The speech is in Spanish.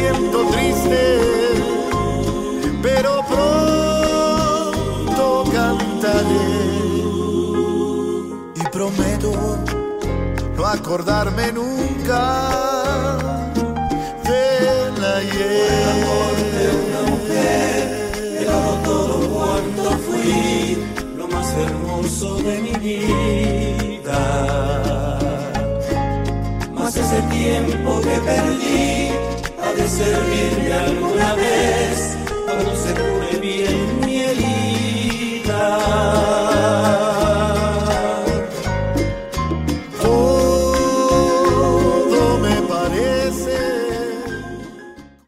siento triste, pero pronto cantaré. Y prometo no acordarme nunca del ayer. El amor de una mujer, he dado todo cuanto fui, lo más hermoso de mi vida. Mas ese tiempo que perdí ha de servirme alguna vez cuando se cure